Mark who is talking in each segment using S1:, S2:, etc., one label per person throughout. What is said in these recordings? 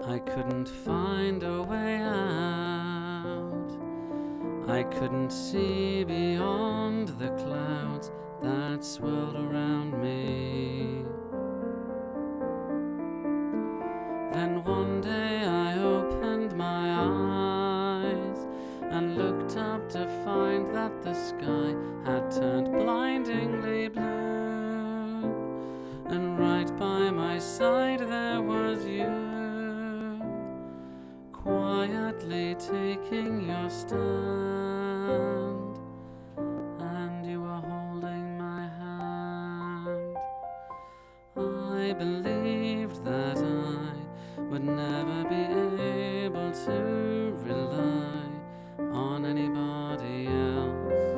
S1: I couldn't find a way out. I couldn't see beyond the clouds that swirled around me. Then one day I opened my eyes and looked up to find that the sky had turned blindingly blue, and right by my side there was you, quietly taking your stand, and you were holding my hand. I believed that I would never be able to rely on anybody else,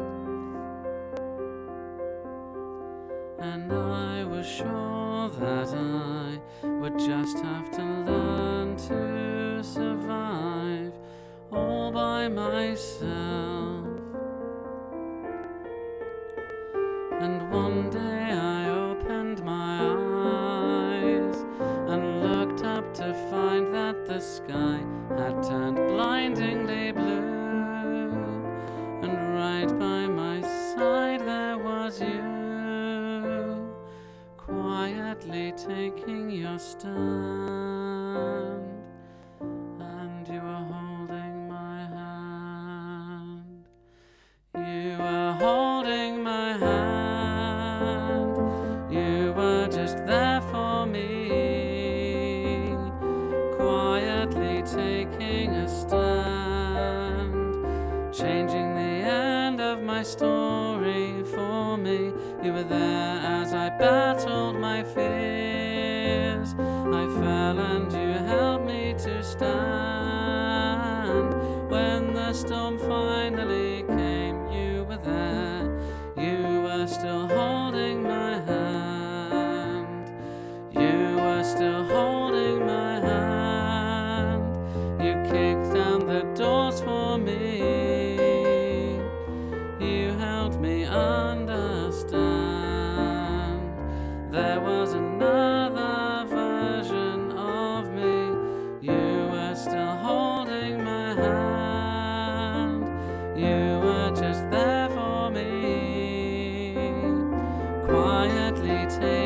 S1: and I was sure that I would just have to learn to survive all by myself. And one day I opened my eyes and looked up to find that the sky had turned blindingly blue, and right by my side there was you, quietly taking your stand, and you were holding my hand. You were holding my hand. You were just there for me, quietly taking a stand, changing the end of my story for me. You were there as I battled my fears. I fell and you helped me to stand. When the storm finally came, you were there. You were still holding my hand. You were still holding my hand. You kicked down the doors for me. You helped me understand. There was another version of me. You were still holding my hand. You were just there for me, quietly taking